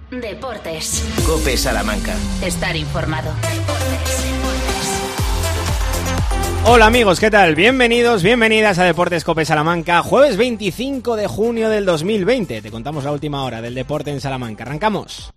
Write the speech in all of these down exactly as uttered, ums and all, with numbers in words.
Deportes. COPE Salamanca. Estar informado. Deportes. Hola amigos, ¿qué tal? Bienvenidos, bienvenidas a Deportes COPE Salamanca, jueves veinticinco de junio del dos mil veinte. Te contamos la última hora del deporte en Salamanca. Arrancamos.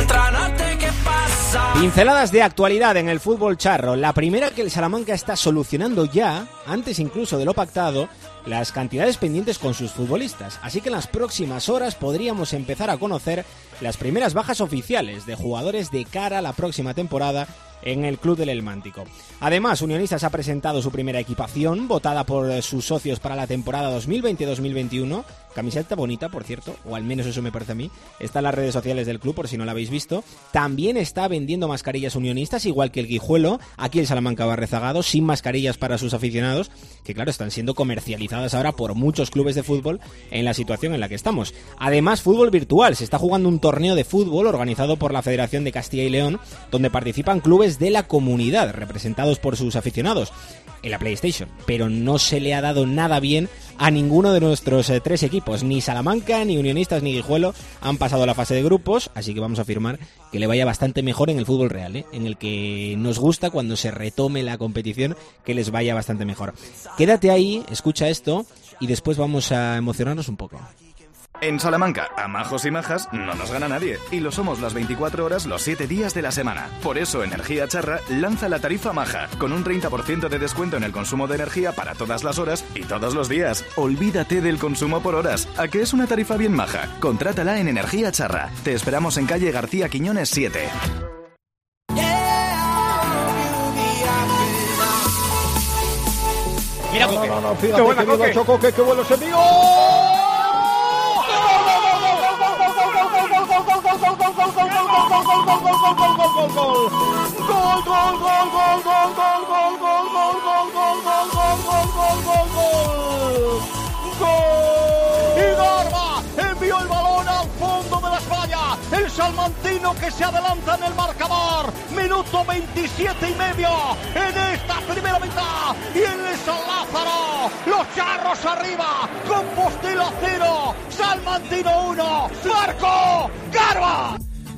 Pinceladas de actualidad en el fútbol charro. La primera, que el Salamanca está solucionando ya, antes incluso de lo pactado, las cantidades pendientes con sus futbolistas. Así que en las próximas horas podríamos empezar a conocer las primeras bajas oficiales de jugadores de cara a la próxima temporada en el Club del Elmántico. Además, Unionistas ha presentado su primera equipación, votada por sus socios para la temporada dos mil veinte dos mil veintiuno. Camiseta bonita, por cierto, o al menos eso me parece a mí. Está en las redes sociales del club, por si no la habéis visto. También está vendiendo mascarillas Unionistas, igual que el Guijuelo. Aquí el Salamanca va rezagado, sin mascarillas para sus aficionados, que claro, están siendo comercializadas ahora por muchos clubes de fútbol en la situación en la que estamos. Además, fútbol virtual. Se está jugando un torneo de fútbol organizado por la Federación de Castilla y León, donde participan clubes de la comunidad, representados por sus aficionados, en la PlayStation, pero no se le ha dado nada bien a ninguno de nuestros eh, tres equipos. Ni Salamanca, ni Unionistas, ni Guijuelo han pasado la fase de grupos, así que vamos a afirmar que le vaya bastante mejor en el fútbol real, ¿eh? En el que nos gusta, cuando se retome la competición, que les vaya bastante mejor. Quédate ahí, escucha esto y después vamos a emocionarnos un poco. En Salamanca, a majos y majas no nos gana nadie, y lo somos las veinticuatro horas los siete días de la semana. Por eso Energía Charra lanza la tarifa maja, con un treinta por ciento de descuento en el consumo de energía para todas las horas y todos los días. Olvídate del consumo por horas, ¿a qué es una tarifa bien maja? Contrátala en Energía Charra. Te esperamos en calle García Quiñones siete. Mira, Coque. No, no, no, fíjate, qué buena, que vivo Coque. Chocoque, qué bueno se vio. Y Garba envió el balón al fondo de la España. El salmantino que se adelanta en el marcador. Minuto veintisiete y medio en esta primera mitad. Y en el San Lázaro, los charros arriba. Compostela cero, Salmantino uno. Marco Garba.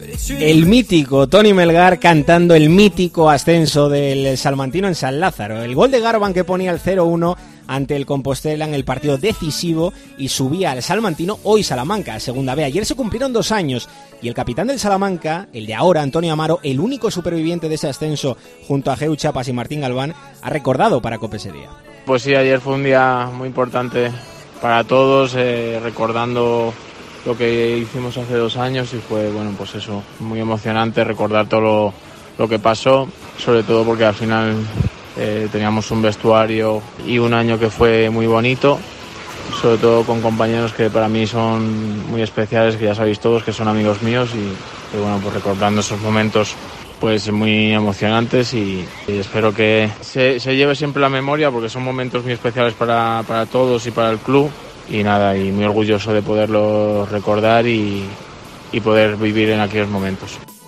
El mítico Toni Melgar cantando el mítico ascenso del salmantino en San Lázaro. El gol de Garban que ponía el cero uno ante el Compostela en el partido decisivo y subía al salmantino, hoy Salamanca, a segunda B. Ayer se cumplieron dos años y el capitán del Salamanca, el de ahora, Antonio Amaro, el único superviviente de ese ascenso junto a Geu Chapas y Martín Galván, ha recordado para COPE ese día. Pues sí, ayer fue un día muy importante para todos, eh, recordando lo que hicimos hace dos años y fue, bueno, pues eso, muy emocionante recordar todo lo, lo que pasó, sobre todo porque al final eh, teníamos un vestuario y un año que fue muy bonito, sobre todo con compañeros que para mí son muy especiales, que ya sabéis todos que son amigos míos y, y bueno, pues recordando esos momentos pues muy emocionantes y, y espero que se, se lleve siempre la memoria porque son momentos muy especiales para, para todos y para el club. Y nada, y muy orgulloso de poderlo recordar y, y poder vivir en aquellos momentos.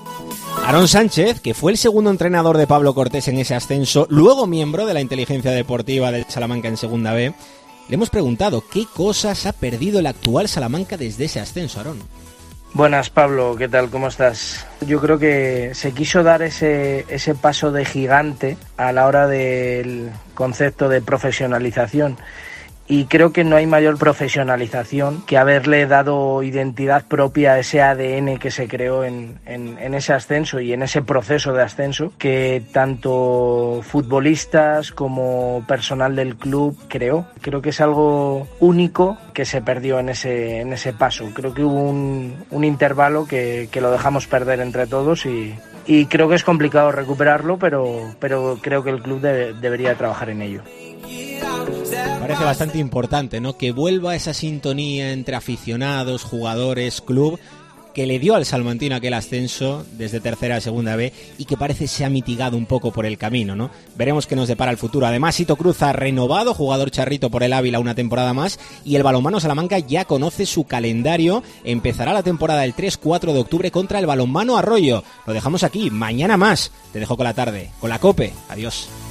Aarón Sánchez, que fue el segundo entrenador de Pablo Cortés en ese ascenso, luego miembro de la inteligencia deportiva del Salamanca en segunda B, le hemos preguntado qué cosas ha perdido el actual Salamanca desde ese ascenso, Aarón. Buenas, Pablo, ¿qué tal? ¿Cómo estás? Yo creo que se quiso dar ese, ese paso de gigante a la hora del concepto de profesionalización. Y creo que no hay mayor profesionalización que haberle dado identidad propia a ese A D N que se creó en, en, en ese ascenso y en ese proceso de ascenso que tanto futbolistas como personal del club creó. Creo que es algo único que se perdió en ese, en ese paso. Creo que hubo un, un intervalo que, que lo dejamos perder entre todos y, y creo que es complicado recuperarlo, pero, pero creo que el club debe, debería trabajar en ello. Parece bastante importante, ¿no? Que vuelva esa sintonía entre aficionados, jugadores, club, que le dio al salmantino aquel ascenso desde tercera a segunda B y que parece se ha mitigado un poco por el camino, ¿no? Veremos qué nos depara el futuro. Además, Sito Cruz ha renovado, jugador charrito por el Ávila, una temporada más, y el balonmano Salamanca ya conoce su calendario. Empezará la temporada el tres cuatro de octubre contra el balonmano Arroyo. Lo dejamos aquí, mañana más. Te dejo con la tarde, con la COPE. Adiós.